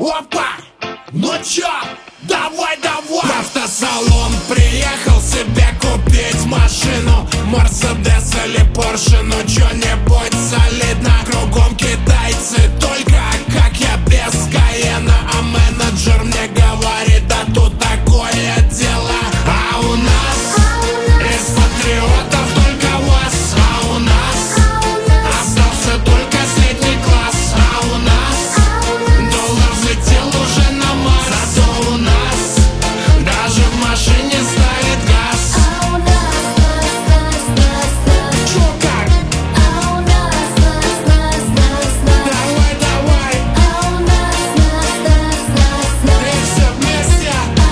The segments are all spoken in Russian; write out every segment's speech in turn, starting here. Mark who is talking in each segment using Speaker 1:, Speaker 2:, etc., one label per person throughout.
Speaker 1: Опа! Ну чё? Давай, давай! В автосалон приехал себе купить машину, Мерседес или Порше, ну чё-нибудь солидно. Кругом китайцы, только как я без Каена. А менеджер мне говорит, да тут такое дело. А у нас из патриотов только ВАЗ. А у нас остался только средний класс. А у нас доллар взлетел уже на Марс. Зато у нас даже в машине ставит газ. Чё как? Давай, давай, и все вместе.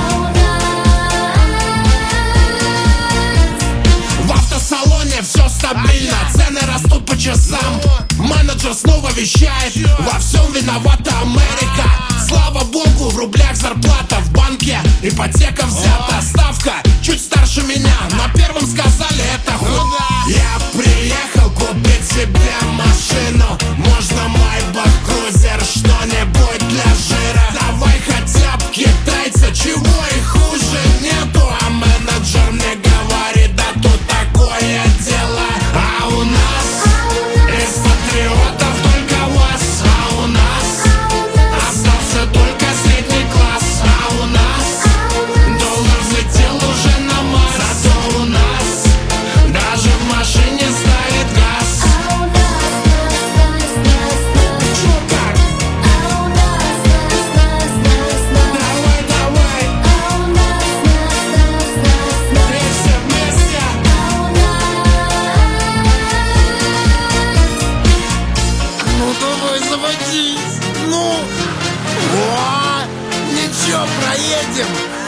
Speaker 1: В автосалоне все стабильно, цены растут по часам. Менеджер снова вещает, во всем виновата Америка. Слава богу, в рублях зарплата, в банке ипотека взята. Ставка чуть старше меня, но первым сказали это хуй. Я приехал купить себе машину, можно Майбах, Крузер, что-нибудь для жира. Давай хотя бы китайца, чего и хуже нету. А менеджер мне говорит, да тут такое дело. А у нас из патриотов только ВАЗ. А у нас остался только средний класс. А у нас доллар взлетел уже на Марс. Зато у нас даже в машине ставит газ. Чё как? Давай, давай, и все вместе.
Speaker 2: Ну давай заводись, ну. О, ничего, проедем.